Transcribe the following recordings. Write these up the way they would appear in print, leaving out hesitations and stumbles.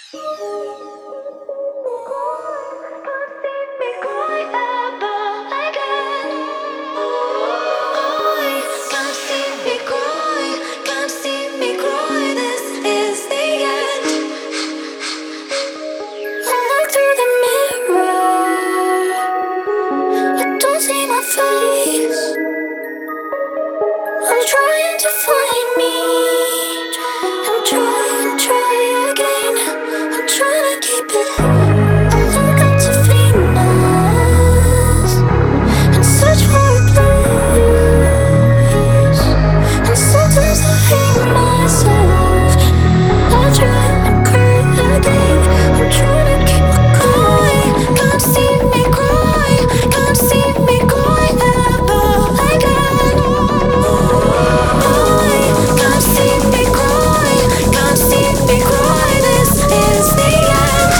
I'm trying to find me. I'm trying, try again. I'm trying to keep it. I look up to Venus and search for a place. And sometimes I hate myself. I try and cry again. I'm trying to keep my going. Can't see me cry. Can't see me cry ever again. Can't see me cry. Can't see me cry. This is the end.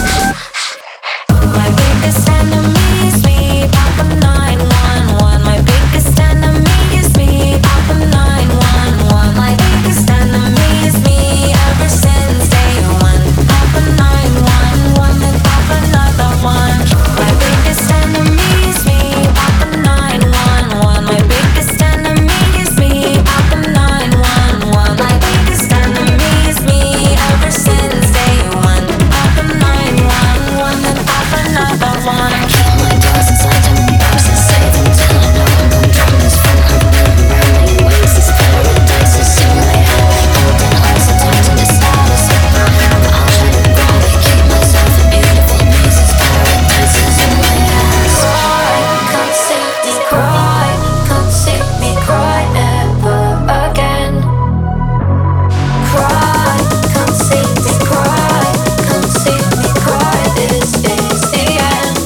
My biggest enemy is me. Papa 911. My biggest enemy is me. Papa 911. My biggest enemy is me. Ever since day one. Papa 911. And Papa another one. My biggest enemy is me. Papa 911. My biggest enemy is me. Papa 911. My biggest enemy is me. Ever since day one. Papa 911. And Papa another one. Kill my doors inside them purses. Save them till I know I'm gonna drown this fun. I'm living burning ways. This paradise is soon I have. Holding on so tight to the stars. But I'll try to grab it. Keep myself a beautiful piece. This paradise is in my hands. Can't see me cry. Can't see me cry ever again. Cry. Can't see me cry. Can't see me cry. This is the end.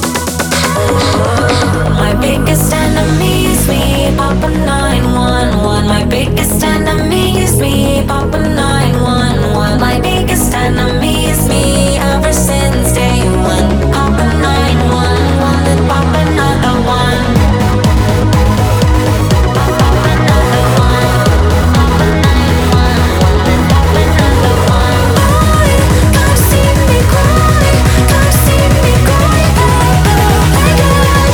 My biggest enemy is me, Papa 911. My biggest enemy is me, Papa 911. My biggest enemy is me ever since day one. Papa 911 and Papa another one. Papa another one. Papa 911 and Papa another one. Can't see me cry. Can't see me cry ever again.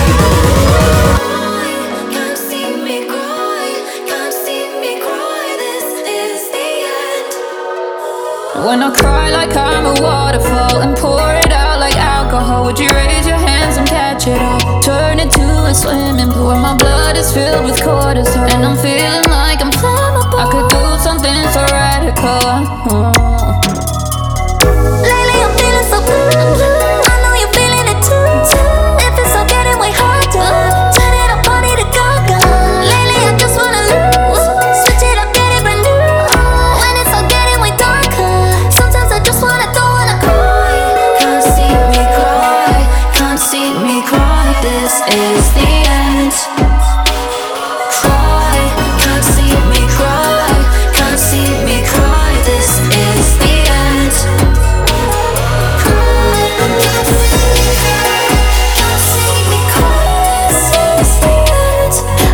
Can't see me cry. Can't see me cry. This is the end. When I cry like I'm a waterfall and pour it out like alcohol, would you raise your hands and catch it all? Turn it to a swimming pool where my blood is filled with cortisol, and I'm feeling like I'm flammable. I could do something so radical. Lately I'm feeling so blue. I know you're feeling it too. If it's all getting way harder, turn it up, party to gaga. Lately I just wanna lose. Switch it up, get it brand new. When it's all getting way darker, sometimes I just wanna throw and I cry. Can't see me cry. Can't see me cry. This is the end. Cry. Can't see me cry. Can't see me cry. This is the end. Cry. Can't see me cry. This is the end.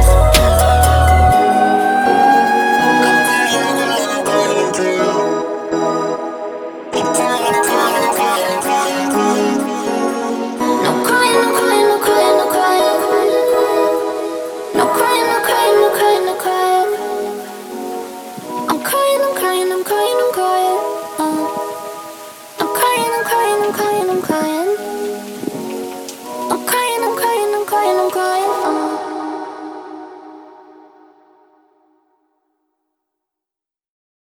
No crying, no crying, no crying, no crying. No crying, no crying, no crying, no crying. I'm crying, I'm crying, I'm crying, I'm crying. I'm crying, I'm crying, I'm crying, I'm crying.